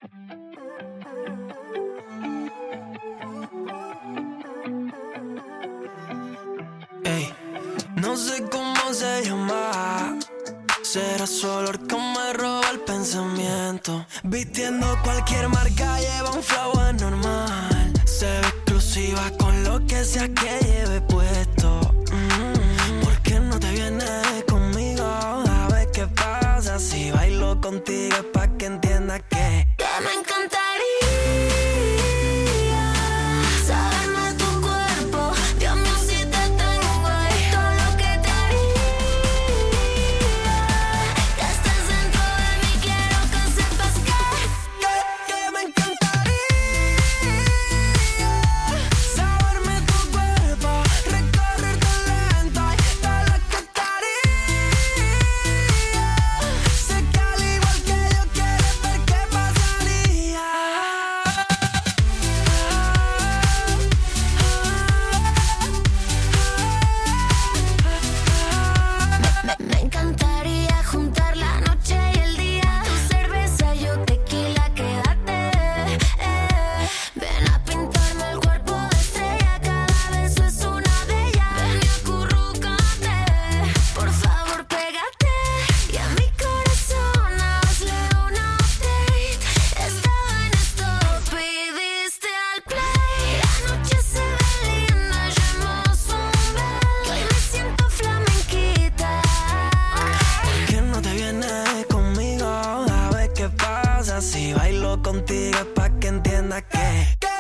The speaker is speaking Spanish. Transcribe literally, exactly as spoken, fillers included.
Ey, no sé cómo se llama. Será su olor que me roba el pensamiento. Vistiendo cualquier marca, lleva un flow anormal. Se ve exclusiva con lo que sea que lleve puesto. Mm, ¿por qué no te vienes conmigo? A ver qué pasa si bailo contigo, es pa' que entiendas que Que me encantaría saberme tu cuerpo. Dios mío, si te tengo ahí, todo lo que te haría. Que estés dentro de mí, quiero que sepas que Que, que me encantaría saberme tu cuerpo, recorrerte lento y todo lo que te haría. Sé que al igual que yo quieres ver qué pasaría. me, me encantaría juntar la noche y el día. Tu cerveza, yo tequila, quédate. eh. Ven a pintarme el cuerpo de estrella, cada beso es una de ellas. Ven y acurrúcate, por favor pégate. Y a mi corazón hazle un update. Estaba en stop y diste al play. La noche se ve linda, llevamos un bel. Que hoy me siento flamenquita. ¿Por qué no te vienes conmigo? A ver qué pasa si bailo contigo, es pa' que entiendas que, que